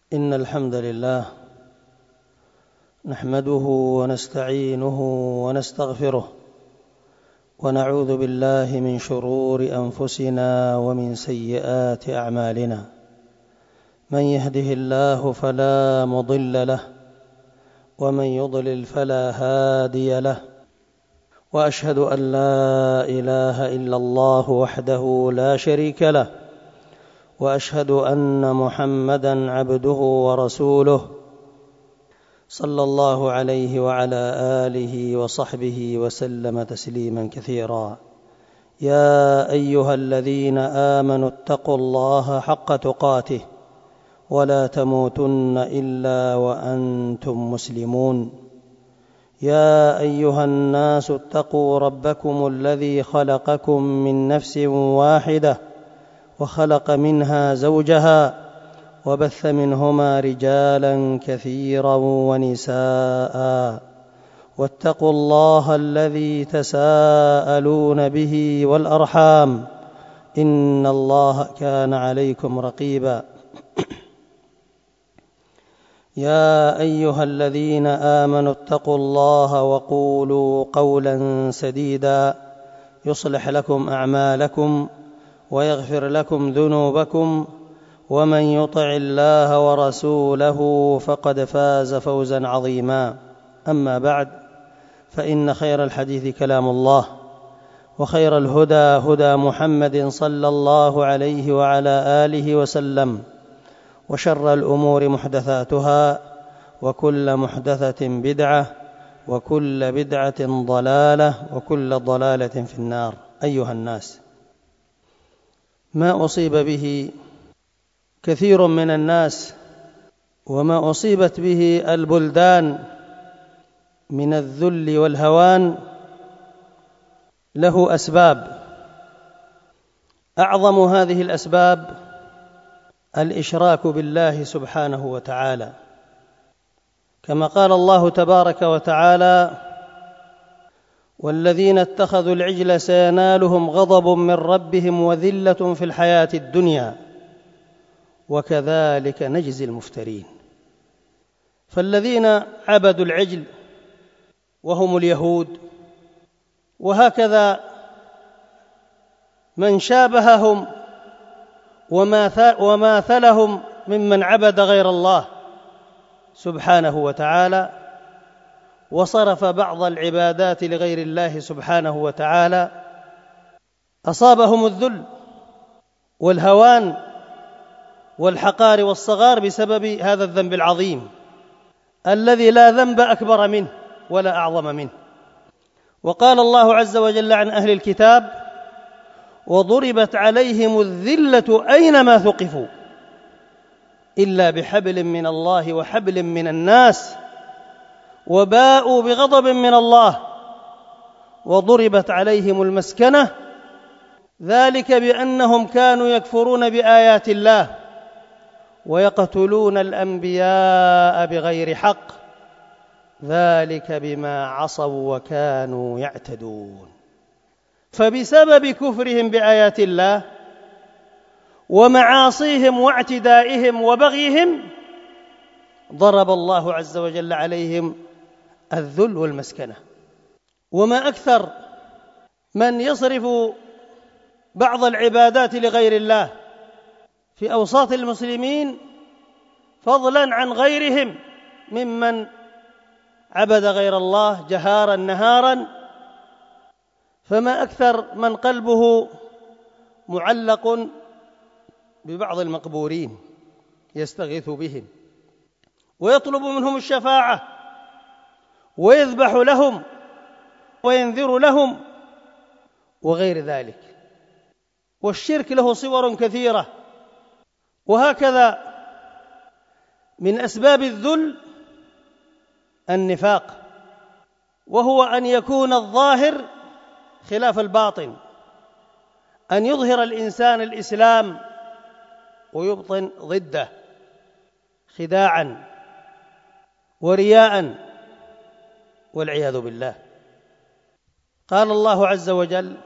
إن الحمد لله نحمده ونستعينه ونستغفره ونعوذ بالله من شرور أنفسنا ومن سيئات أعمالنا. من يهده الله فلا مضل له ومن يضلل فلا هادي له، وأشهد أن لا إله إلا الله وحده لا شريك له، وأشهد أن محمدًا عبده ورسوله صلى الله عليه وعلى آله وصحبه وسلم تسليمًا كثيرا. يا أيها الذين آمنوا اتقوا الله حق تقاته ولا تموتن إلا وأنتم مسلمون. يا أيها الناس اتقوا ربكم الذي خلقكم من نفس واحدة وخلق منها زوجها وبث منهما رجالا كثيرا ونساء، واتقوا الله الذي تساءلون به والأرحام إن الله كان عليكم رقيبا. يا أيها الذين آمنوا اتقوا الله وقولوا قولا سديدا يصلح لكم أعمالكم ويغفر لكم ذنوبكم، ومن يطع الله ورسوله فقد فاز فوزا عظيما. أما بعد، فإن خير الحديث كلام الله، وخير الهدى هدى محمد صلى الله عليه وعلى آله وسلم، وشر الأمور محدثاتها، وكل محدثة بدعة، وكل بدعة ضلالة، وكل ضلالة في النار. أيها الناس، ما أصيب به كثير من الناس وما أصيبت به البلدان من الذل والهوان له أسباب. أعظم هذه الأسباب الإشراك بالله سبحانه وتعالى، كما قال الله تبارك وتعالى: والذين اتخذوا العجل سينالهم غضب من ربهم وذلة في الحياة الدنيا وكذلك نجزي المفترين. فالذين عبدوا العجل وهم اليهود، وهكذا من شابههم وماثلهم ممن عبد غير الله سبحانه وتعالى، وصرف بعض العبادات لغير الله سبحانه وتعالى، أصابهم الذل والهوان والحقار والصغار بسبب هذا الذنب العظيم الذي لا ذنب أكبر منه ولا أعظم منه. وقال الله عز وجل عن أهل الكتاب: وضربت عليهم الذلة أينما ثقفوا إلا بحبل من الله وحبل من الناس وباءوا بغضب من الله وضربت عليهم المسكنة ذلك بأنهم كانوا يكفرون بآيات الله ويقتلون الأنبياء بغير حق ذلك بما عصوا وكانوا يعتدون. فبسبب كفرهم بآيات الله ومعاصيهم واعتدائهم وبغيهم ضرب الله عز وجل عليهم الذل والمسكنة. وما أكثر من يصرف بعض العبادات لغير الله في أوساط المسلمين فضلا عن غيرهم ممن عبد غير الله جهارا نهارا، فما أكثر من قلبه معلق ببعض المقبورين يستغيث بهم ويطلب منهم الشفاعة ويذبح لهم وينذر لهم وغير ذلك. والشرك له صور كثيرة. وهكذا من أسباب الذل النفاق، وهو أن يكون الظاهر خلاف الباطن، أن يظهر الإنسان الإسلام ويبطن ضده خداعا ورياء والعياذ بالله. قال الله عز وجل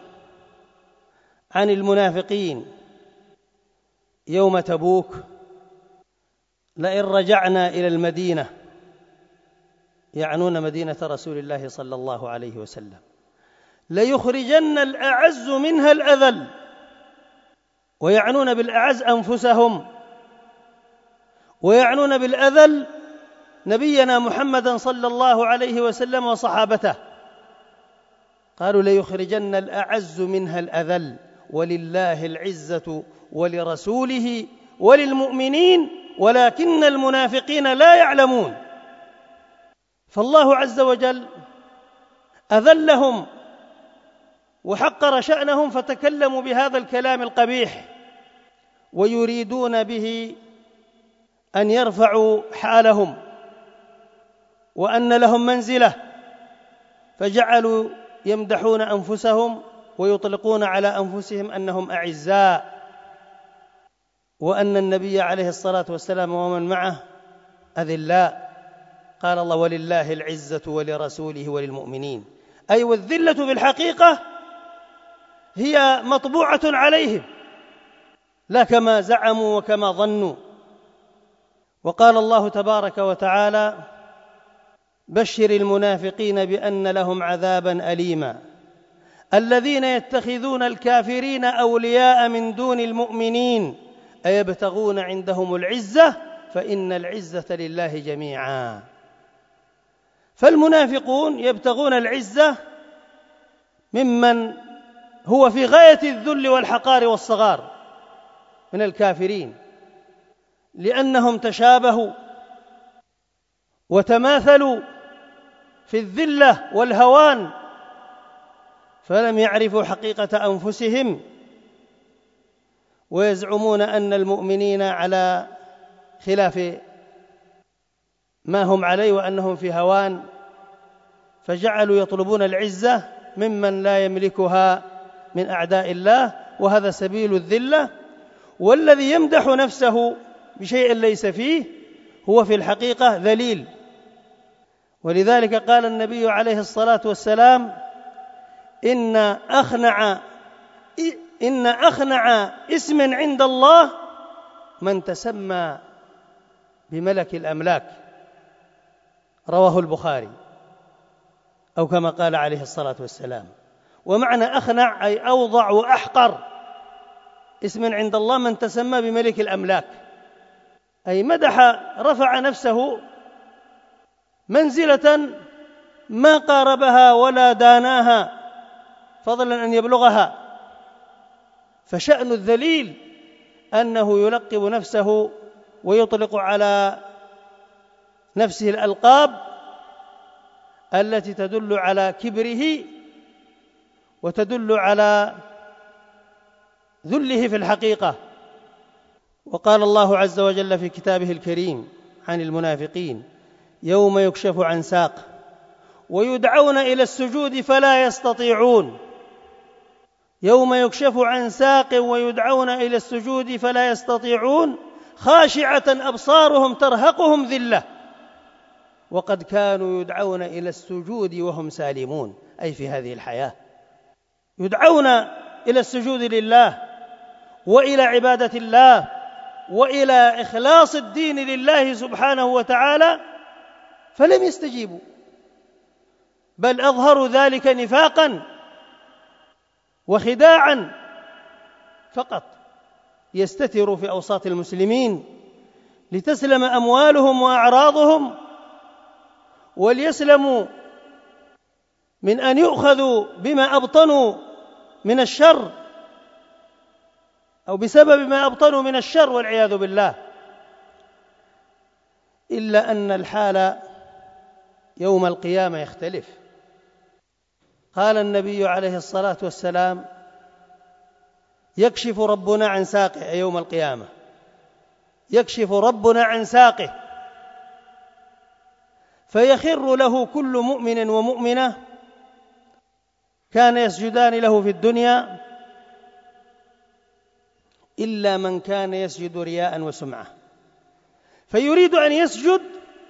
عن المنافقين يوم تبوك: لئن رجعنا إلى المدينة، يعنون مدينة رسول الله صلى الله عليه وسلم، ليخرجن الأعز منها الأذل، ويعنون بالأعز أنفسهم، ويعنون بالأذل نبينا محمدا صلى الله عليه وسلم وصحابته. قالوا ليخرجن الأعز منها الأذل، ولله العزة ولرسوله وللمؤمنين ولكن المنافقين لا يعلمون. فالله عز وجل أذلهم وحقر شأنهم، فتكلموا بهذا الكلام القبيح، ويريدون به أن يرفعوا حالهم وأن لهم منزلة، فجعلوا يمدحون أنفسهم ويطلقون على أنفسهم أنهم أعزاء، وأن النبي عليه الصلاة والسلام ومن معه أذلاء. قال الله ولله العزة ولرسوله وللمؤمنين، أي والذلة في الحقيقة هي مطبوعة عليهم، لا كما زعموا وكما ظنوا. وقال الله تبارك وتعالى بشر المنافقين بأن لهم عذابا أليما الذين يتخذون الكافرين أولياء من دون المؤمنين أيبتغون عندهم العزة فإن العزة لله جميعا. فالمنافقون يبتغون العزة ممن هو في غاية الذل والحقار والصغار من الكافرين، لأنهم تشابهوا وتماثلوا في الذلة والهوان، فلم يعرفوا حقيقة أنفسهم، ويزعمون أن المؤمنين على خلاف ما هم عليه وأنهم في هوان، فجعلوا يطلبون العزة ممن لا يملكها من أعداء الله، وهذا سبيل الذلة. والذي يمدح نفسه بشيء ليس فيه هو في الحقيقة ذليل. ولذلك قال النبي عليه الصلاة والسلام إن أخنع اسم عند الله من تسمى بملك الأملاك، رواه البخاري، أو كما قال عليه الصلاة والسلام. ومعنى أخنع أي أوضع وأحقر اسم عند الله من تسمى بملك الأملاك، أي رفع نفسه منزلة ما قاربها ولا داناها فضلا أن يبلغها. فشأن الذليل أنه يلقب نفسه ويطلق على نفسه الألقاب التي تدل على كبره وتدل على ذله في الحقيقة. وقال الله عز وجل في كتابه الكريم عن المنافقين يوم يكشف عن ساق ويدعون إلى السجود فلا يستطيعون، يوم يكشف عن ساق ويدعون إلى السجود فلا يستطيعون خاشعة أبصارهم ترهقهم ذلة وقد كانوا يدعون إلى السجود وهم سالمون، أي في هذه الحياة يدعون إلى السجود لله وإلى عبادة الله وإلى إخلاص الدين لله سبحانه وتعالى، فلم يستجيبوا، بل أظهروا ذلك نفاقا وخداعا فقط، يستتروا في أوساط المسلمين لتسلم أموالهم وأعراضهم، وليسلموا من أن يؤخذوا بما أبطنوا من الشر أو بسبب ما أبطنوا من الشر والعياذ بالله. إلا أن الحال يوم القيامة يختلف. قال النبي عليه الصلاة والسلام يكشف ربنا عن ساقه، يوم القيامة يكشف ربنا عن ساقه فيخر له كل مؤمن ومؤمنة كان يسجدان له في الدنيا إلا من كان يسجد رياء وسمعة، فيريد أن يسجد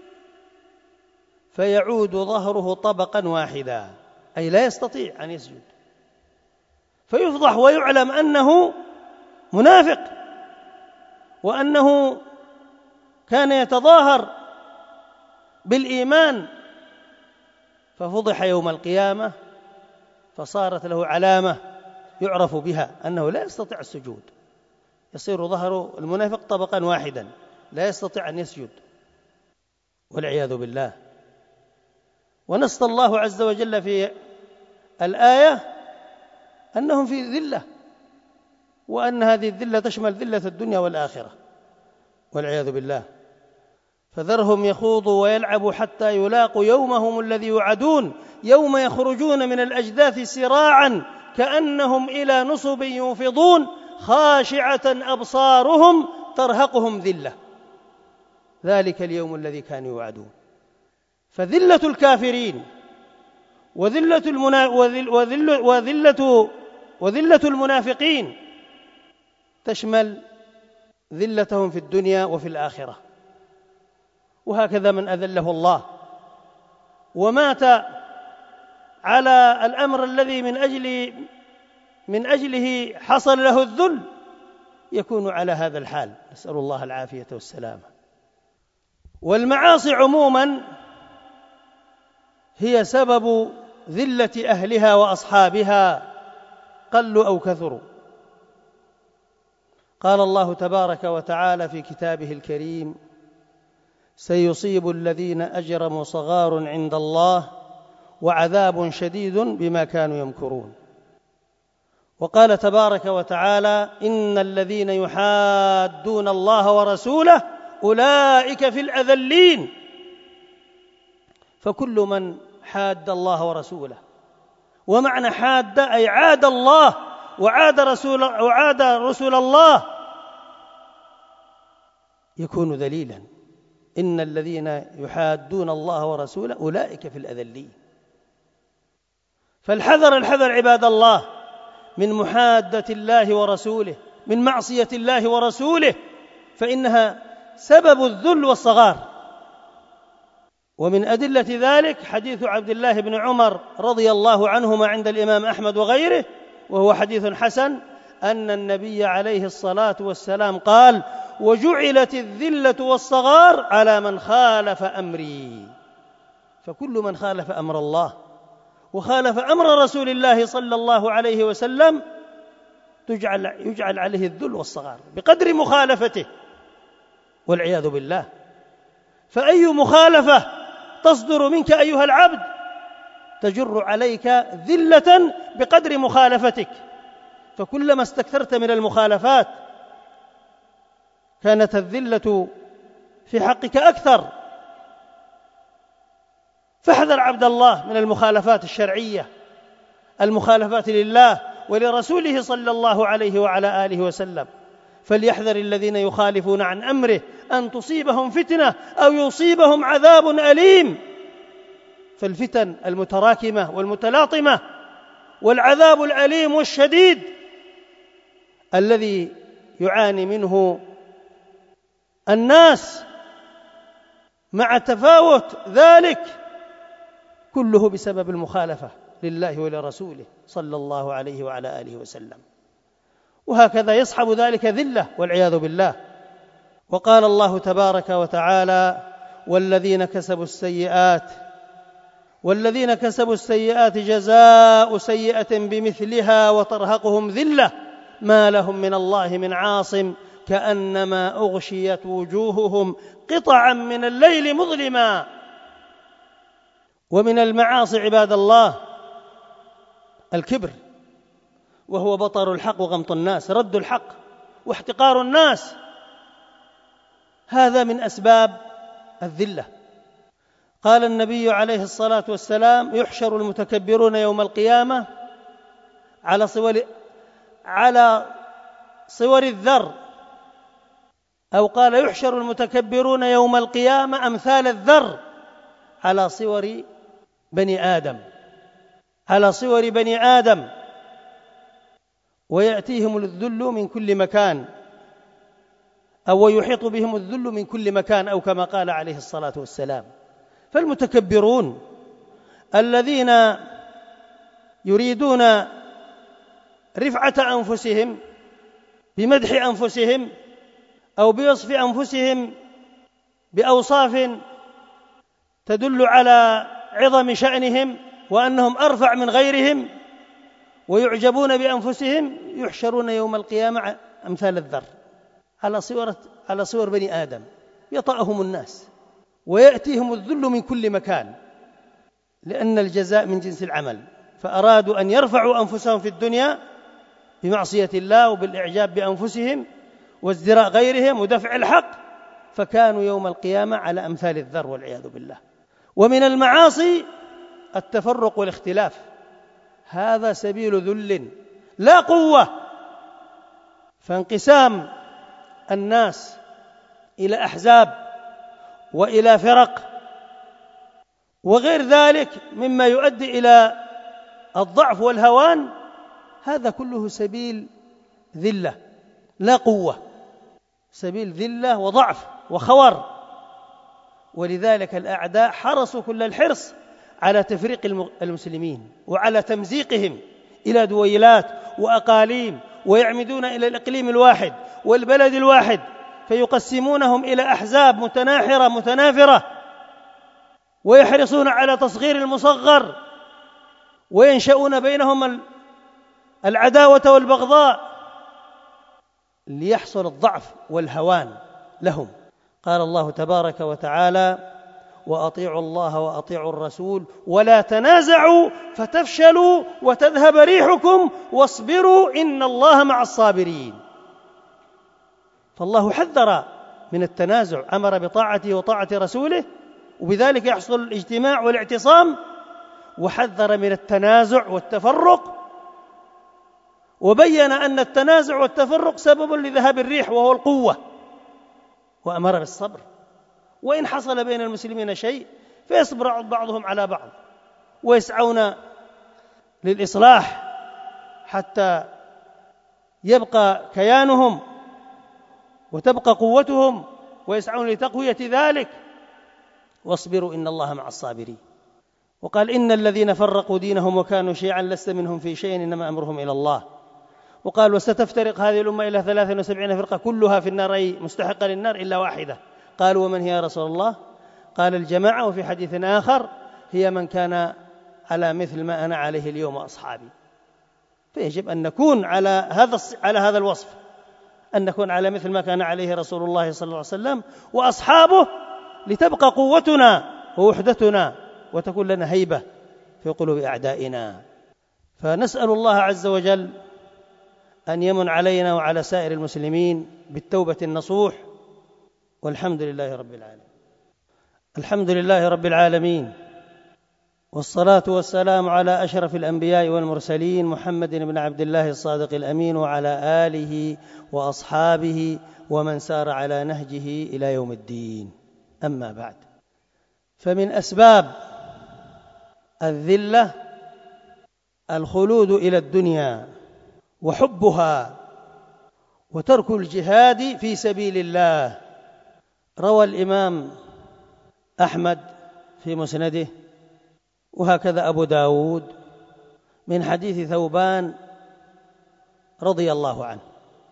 فيعود ظهره طبقا واحدا، أي لا يستطيع أن يسجد، فيفضح ويعلم أنه منافق وأنه كان يتظاهر بالإيمان ففضح يوم القيامة، فصارت له علامة يعرف بها أنه لا يستطيع السجود، يصير ظهر المنافق طبقا واحدا لا يستطيع أن يسجد والعياذ بالله. ونص الله عز وجل في الآية أنهم في ذلة، وأن هذه الذلة تشمل ذلة الدنيا والآخرة والعياذ بالله. فذرهم يخوضوا ويلعبوا حتى يلاقوا يومهم الذي يوعدون يوم يخرجون من الأجداث سراعا كأنهم إلى نصب يوفضون خاشعة أبصارهم ترهقهم ذلة ذلك اليوم الذي كانوا يوعدون. فذلة الكافرين وذلة المنافقين تشمل ذلتهم في الدنيا وفي الآخرة. وهكذا من أذله الله ومات على الأمر الذي من أجله حصل له الذل يكون على هذا الحال، نسأل الله العافية والسلامة. والمعاصي عموما هي سبب ذلة أهلها وأصحابها قلوا أو كثروا. قال الله تبارك وتعالى في كتابه الكريم: سيصيب الذين أجرموا صغار عند الله وعذاب شديد بما كانوا يمكرون. وقال تبارك وتعالى: إن الذين يحادون الله ورسوله أولئك في الأذلين. فكل من حاد الله ورسوله، ومعنى حاد أي عاد الله وعاد رسول الله، يكون ذليلا. إن الذين يحادون الله ورسوله أولئك في الأذلين. فالحذر عباد الله من محادة الله ورسوله، من معصية الله ورسوله، فإنها سبب الذل والصغار. ومن أدلة ذلك حديث عبد الله بن عمر رضي الله عنهما عند الإمام أحمد وغيره، وهو حديث حسن، أن النبي عليه الصلاة والسلام قال: وجعلت الذلة والصغار على من خالف أمري. فكل من خالف أمر الله وخالف أمر رسول الله صلى الله عليه وسلم يجعل عليه الذل والصغار بقدر مخالفته والعياذ بالله. فأي مخالفة تصدر منك أيها العبد تجر عليك ذلة بقدر مخالفتك، فكلما استكثرت من المخالفات كانت الذلة في حقك أكثر. فاحذر عبد الله من المخالفات الشرعية، المخالفات لله ولرسوله صلى الله عليه وعلى آله وسلم. فليحذر الذين يخالفون عن أمره أن تصيبهم فتنة أو يصيبهم عذاب أليم. فالفتن المتراكمة والمتلاطمة والعذاب الأليم والشديد الذي يعاني منه الناس مع تفاوت ذلك كله بسبب المخالفة لله ولرسوله صلى الله عليه وعلى آله وسلم. وهكذا يصحب ذلك ذلة والعياذ بالله. وقال الله تبارك وتعالى: والذين كسبوا السيئات جزاء سيئة بمثلها وترهقهم ذلة ما لهم من الله من عاصم كأنما أغشيت وجوههم قطعا من الليل مظلما. ومن المعاصي عباد الله الكبر، وهو بطر الحق وغمط الناس، رد الحق واحتقار الناس، هذا من أسباب الذلة. قال النبي عليه الصلاة والسلام: يحشر المتكبرون يوم القيامة على صور الذر، أو قال: يحشر المتكبرون يوم القيامة أمثال الذر على صور بني آدم، ويأتيهم الذل من كل مكان، أو يحيط بهم الذل من كل مكان، أو كما قال عليه الصلاة والسلام. فالمتكبرون الذين يريدون رفعة أنفسهم بمدح أنفسهم أو بوصف أنفسهم بأوصاف تدل على عظم شأنهم وأنهم أرفع من غيرهم ويعجبون بأنفسهم، يحشرون يوم القيامة أمثال الذر على صور بني آدم، يطأهم الناس ويأتيهم الذل من كل مكان، لأن الجزاء من جنس العمل. فأرادوا أن يرفعوا أنفسهم في الدنيا بمعصية الله وبالإعجاب بأنفسهم وازدراء غيرهم ودفع الحق، فكانوا يوم القيامة على أمثال الذر والعياذ بالله. ومن المعاصي التفرق والاختلاف، هذا سبيل ذل لا قوة. فانقسام الناس إلى أحزاب وإلى فرق وغير ذلك مما يؤدي إلى الضعف والهوان، هذا كله سبيل ذلة لا قوة، سبيل ذلة وضعف وخور. ولذلك الأعداء حرصوا كل الحرص على تفريق المسلمين وعلى تمزيقهم إلى دويلات وأقاليم، ويعمدون إلى الإقليم الواحد والبلد الواحد، فيقسمونهم إلى أحزاب متناحرة متنافرة، ويحرصون على تصغير المصغر، وينشؤون بينهم العداوة والبغضاء ليحصل الضعف والهوان لهم. قال الله تبارك وتعالى: وأطيعوا الله وأطيعوا الرسول ولا تنازعوا فتفشلوا وتذهب ريحكم واصبروا إن الله مع الصابرين. فالله حذر من التنازع، أمر بطاعته وطاعة رسوله، وبذلك يحصل الاجتماع والاعتصام، وحذر من التنازع والتفرق، وبين أن التنازع والتفرق سبب لذهاب الريح وهو القوة، وأمر بالصبر، وإن حصل بين المسلمين شيء فيصبر بعضهم على بعض ويسعون للإصلاح حتى يبقى كيانهم وتبقى قوتهم، ويسعون لتقوية ذلك. واصبروا إن الله مع الصابرين. وقال: إن الذين فرقوا دينهم وكانوا شيعا لست منهم في شيء إنما أمرهم إلى الله. وقال: وستفترق هذه الأمة إلى 73 فرقة كلها في النار، أي مستحقة للنار إلا واحدة. قالوا: ومن هي يا رسول الله؟ قال: الجماعة. وفي حديث آخر: هي من كان على مثل ما أنا عليه اليوم وأصحابي. فيجب أن نكون على هذا الوصف، أن نكون على مثل ما كان عليه رسول الله صلى الله عليه وسلم وأصحابه، لتبقى قوتنا ووحدتنا وتكون لنا هيبة في قلوب أعدائنا. فنسأل الله عز وجل أن يمن علينا وعلى سائر المسلمين بالتوبة النصوح، والحمد لله رب العالمين. الحمد لله رب العالمين، والصلاة والسلام على أشرف الأنبياء والمرسلين محمد بن عبد الله الصادق الأمين، وعلى آله وأصحابه ومن سار على نهجه إلى يوم الدين. أما بعد، فمن أسباب الذلة الخلود إلى الدنيا وحبها وترك الجهاد في سبيل الله. روى الإمام أحمد في مسنده، وهكذا أبو داود، من حديث ثوبان رضي الله عنه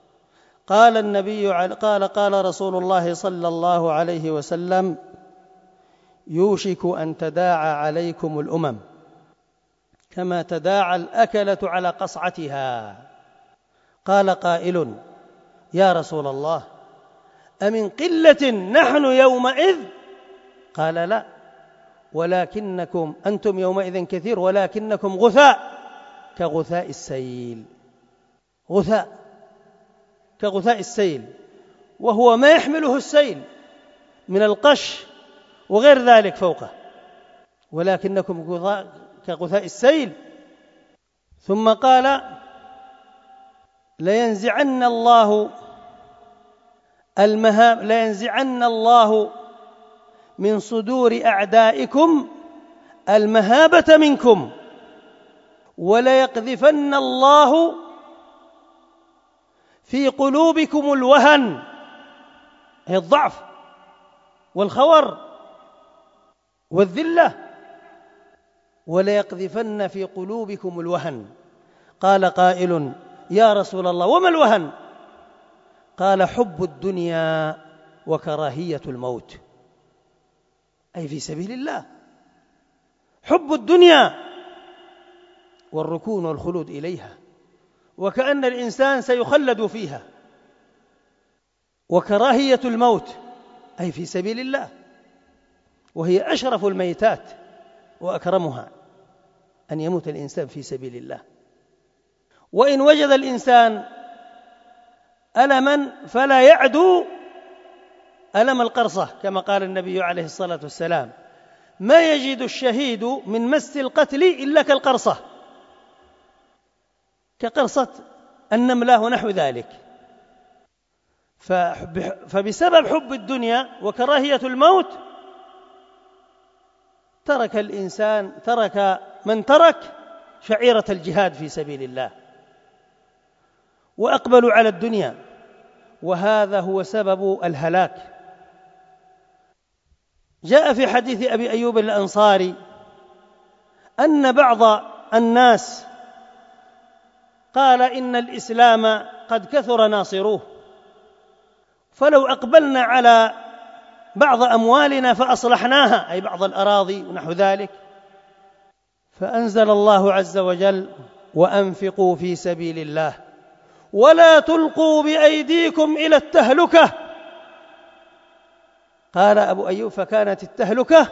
قال رسول الله صلى الله عليه وسلم: يوشك أن تداعى عليكم الأمم كما تداعى الأكلة على قصعتها. قال قائل: يا رسول الله، أمن قلة نحن يومئذ؟ قال: لا، ولكنكم أنتم يومئذ كثير ولكنكم غثاء كغثاء السيل. غثاء كغثاء السيل، وهو ما يحمله السيل من القش وغير ذلك فوقه، ولكنكم كغثاء السيل. ثم قال: لينزعن الله من صدور أعدائكم المهابة منكم، وليقذفن الله في قلوبكم الوهن، هي الضعف والخور والذلة، وليقذفن في قلوبكم الوهن. قال قائل: يا رسول الله، وما الوهن؟ قال: حب الدنيا وكراهية الموت. أي في سبيل الله. حب الدنيا والركون والخلود إليها، وكأن الإنسان سيخلد فيها، وكراهية الموت أي في سبيل الله، وهي أشرف الميتات وأكرمها، أن يموت الإنسان في سبيل الله. وإن وجد الإنسان ألما فلا يعدو ألم القرصة، كما قال النبي عليه الصلاة والسلام: ما يجد الشهيد من مس القتل إلا كالقرصة، كقرصة النملة ونحو ذلك. فبسبب حب الدنيا وكراهية الموت ترك من ترك شعيرة الجهاد في سبيل الله، وأقبلوا على الدنيا، وهذا هو سبب الهلاك. جاء في حديث أبي أيوب الأنصاري أن بعض الناس قال: إن الإسلام قد كثر ناصروه، فلو أقبلنا على بعض أموالنا فأصلحناها، أي بعض الأراضي ونحو ذلك. فأنزل الله عز وجل: وأنفقوا في سبيل الله ولا تلقوا بأيديكم إلى التهلكة. قال أبو أيوب: فكانت التهلكة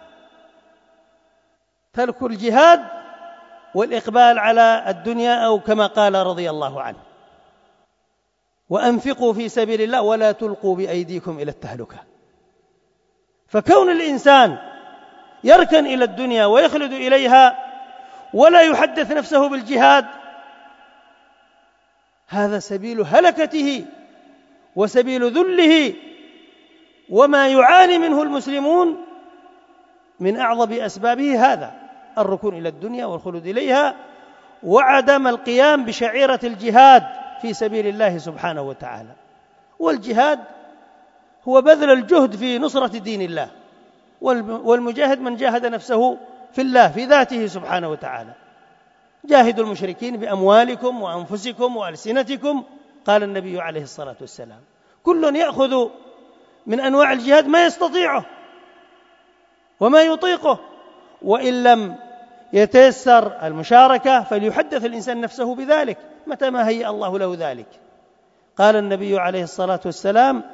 ترك الجهاد والإقبال على الدنيا، أو كما قال رضي الله عنه: وأنفقوا في سبيل الله ولا تلقوا بأيديكم إلى التهلكة. فكون الإنسان يركن إلى الدنيا ويخلد إليها ولا يحدث نفسه بالجهاد، هذا سبيل هلكته وسبيل ذله، وما يعاني منه المسلمون من أعظم أسبابه هذا: الركون إلى الدنيا والخلود إليها، وعدم القيام بشعيرة الجهاد في سبيل الله سبحانه وتعالى. والجهاد هو بذل الجهد في نصرة دين الله، والمجاهد من جاهد نفسه في الله في ذاته سبحانه وتعالى. جاهدوا المشركين بأموالكم وأنفسكم وألسنتكم، قال النبي عليه الصلاة والسلام. كل يأخذ من أنواع الجهاد ما يستطيعه وما يطيقه، وإن لم يتيسر المشاركة فليحدث الإنسان نفسه بذلك متى ما هيأ الله له ذلك. قال النبي عليه الصلاة والسلام: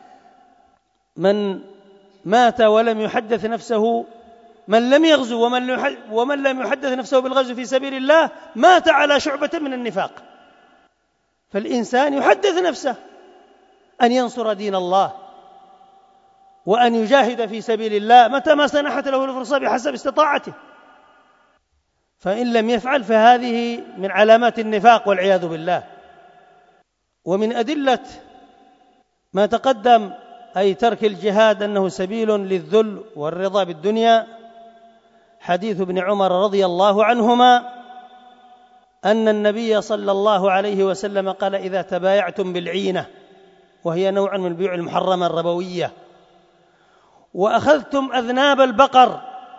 من مات ولم يحدث نفسه، من لم يغزو ومن لم يحدث نفسه بالغزو في سبيل الله مات على شعبة من النفاق. فالإنسان يحدث نفسه أن ينصر دين الله وأن يجاهد في سبيل الله متى ما سنحت له الفرصة بحسب استطاعته، فإن لم يفعل فهذه من علامات النفاق والعياذ بالله. ومن أدلة ما تقدم أي ترك الجهاد أنه سبيل للذل والرضا بالدنيا حديث ابن عمر رضي الله عنهما أن النبي صلى الله عليه وسلم قال: إذا تبايعتم بالعينة، وهي نوع من البيوع المحرمة الربوية، وأخذتم أذناب البقر،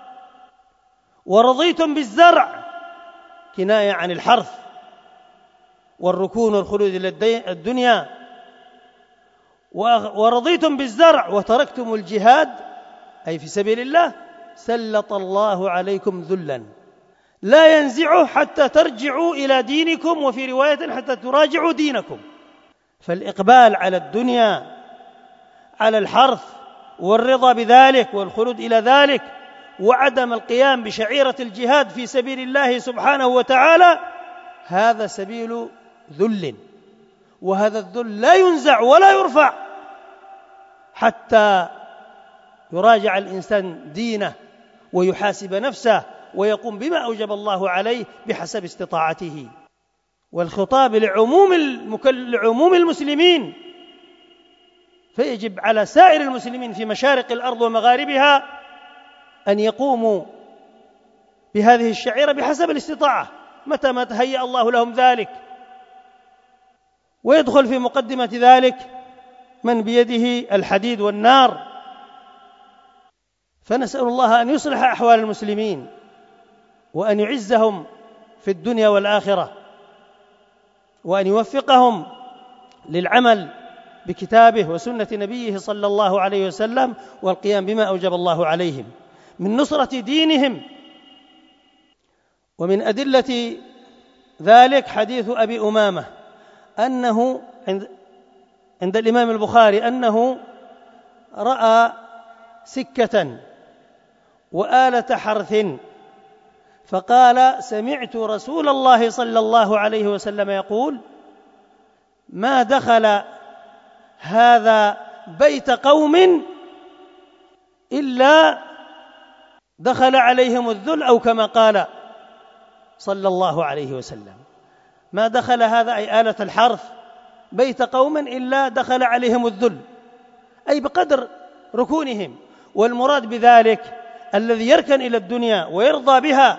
ورضيتم بالزرع، كناية عن الحرث والركون والخلود إلى الدنيا، ورضيتم بالزرع وتركتم الجهاد أي في سبيل الله، سلط الله عليكم ذلا لا ينزعه حتى ترجعوا إلى دينكم، وفي رواية حتى تراجعوا دينكم. فالإقبال على الدنيا، على الحرث والرضا بذلك والخلود إلى ذلك، وعدم القيام بشعيرة الجهاد في سبيل الله سبحانه وتعالى، هذا سبيل ذل، وهذا الذل لا ينزع ولا يرفع حتى يراجع الإنسان دينه ويحاسب نفسه ويقوم بما أوجب الله عليه بحسب استطاعته. والخطاب لعموم المسلمين، فيجب على سائر المسلمين في مشارق الأرض ومغاربها أن يقوموا بهذه الشعيرة بحسب الاستطاعة متى ما تهيأ الله لهم ذلك. ويدخل في مقدمة ذلك من بيده الحديد والنار. فنسأل الله أن يصلح أحوال المسلمين وأن يعزهم في الدنيا والآخرة، وأن يوفقهم للعمل بكتابه وسنة نبيه صلى الله عليه وسلم والقيام بما أوجب الله عليهم من نصرة دينهم. ومن أدلة ذلك حديث أبي أمامة أنه عند الإمام البخاري أنه رأى سكة وآلة حرث فقال: سمعت رسول الله صلى الله عليه وسلم يقول: ما دخل هذا بيت قوم إلا دخل عليهم الذل، أو كما قال صلى الله عليه وسلم: ما دخل هذا أي آلة الحرث بيت قوم إلا دخل عليهم الذل، أي بقدر ركونهم. والمراد بذلك الذي يركن إلى الدنيا ويرضى بها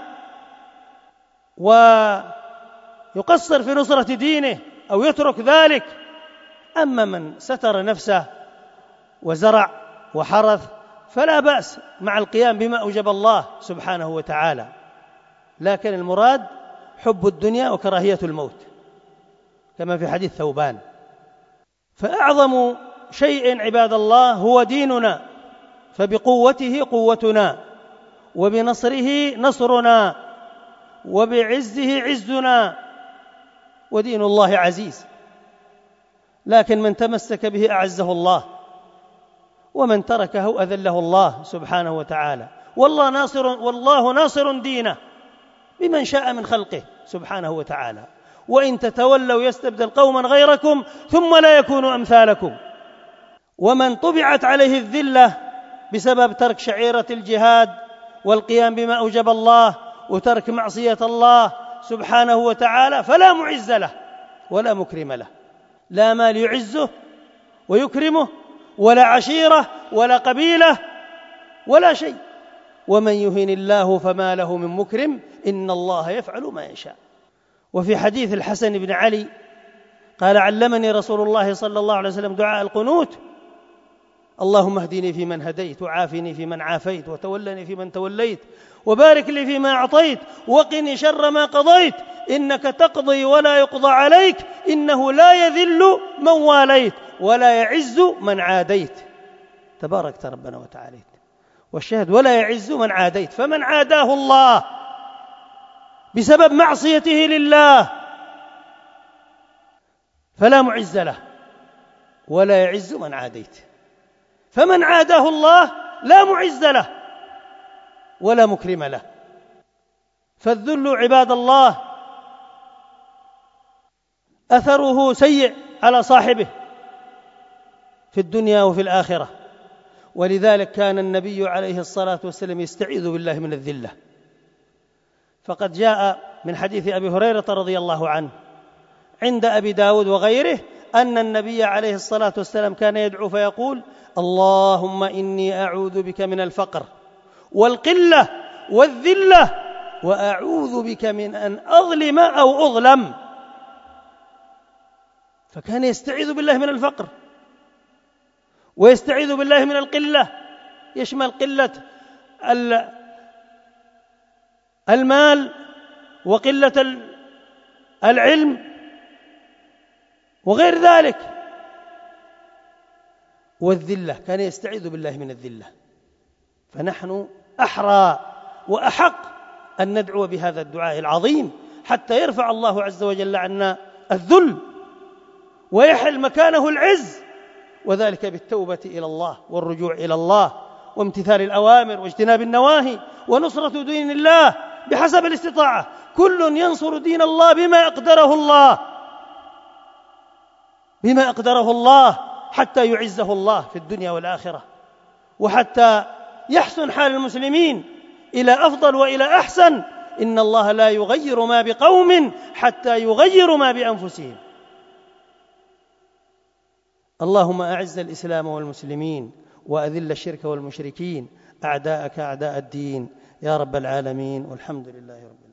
ويقصر في نصرة دينه أو يترك ذلك. أما من ستر نفسه وزرع وحرث فلا بأس مع القيام بما أوجب الله سبحانه وتعالى، لكن المراد حب الدنيا وكراهية الموت كما في حديث ثوبان. فأعظم شيء عباد الله هو ديننا، فبقوته قوتنا، وبنصره نصرنا، وبعزه عزنا، ودين الله عزيز، لكن من تمسك به أعزه الله، ومن تركه أذله الله سبحانه وتعالى. والله ناصر دينه بمن شاء من خلقه سبحانه وتعالى. وإن تتولوا يستبدل قوما غيركم ثم لا يكونوا أمثالكم. ومن طبعت عليه الذلة بسبب ترك شعيرة الجهاد والقيام بما أوجب الله وترك معصية الله سبحانه وتعالى فلا معز له ولا مكرم له، لا مال يعزه ويكرمه، ولا عشيرة ولا قبيلة ولا شيء. ومن يهن الله فما له من مكرم، إن الله يفعل ما يشاء. وفي حديث الحسن بن علي قال: علمني رسول الله صلى الله عليه وسلم دعاء القنوت: اللهم اهدني فيمن هديت، وعافني فيمن عافيت، وتولني فيمن توليت، وبارك لي فيما أعطيت، وقني شر ما قضيت، إنك تقضي ولا يقضى عليك، إنه لا يذل من واليت ولا يعز من عاديت، تباركت ربنا وتعاليت. والشاهد: ولا يعز من عاديت. فمن عاداه الله بسبب معصيته لله فلا معز له ولا يعز من عاديت. فمن عاداه الله لا معز له ولا مكرم له. فالذل عباد الله أثره سيء على صاحبه في الدنيا وفي الآخرة. ولذلك كان النبي عليه الصلاة والسلام يستعيذ بالله من الذلة. فقد جاء من حديث أبي هريرة رضي الله عنه عند أبي داود وغيره أن النبي عليه الصلاة والسلام كان يدعو فيقول: اللهم إني أعوذ بك من الفقر والقلة والذلة، وأعوذ بك من أن أظلم أو أظلم. فكان يستعيذ بالله من الفقر، ويستعيذ بالله من القلة، يشمل قلة المال وقلة العلم وغير ذلك، والذلة كان يستعيذ بالله من الذلة. فنحن أحرى وأحق أن ندعو بهذا الدعاء العظيم حتى يرفع الله عز وجل عنا الذل ويحل مكانه العز، وذلك بالتوبة إلى الله والرجوع إلى الله وامتثال الأوامر واجتناب النواهي ونصرة دين الله بحسب الاستطاعة. كل ينصر دين الله بما أقدره الله حتى يعزه الله في الدنيا والآخرة، وحتى يحسن حال المسلمين إلى أفضل وإلى أحسن. إن الله لا يغير ما بقوم حتى يغيروا ما بأنفسهم. اللهم أعز الإسلام والمسلمين، وأذل الشرك والمشركين، أعداءك أعداء الدين، يا رب العالمين. والحمد لله رب العالمين.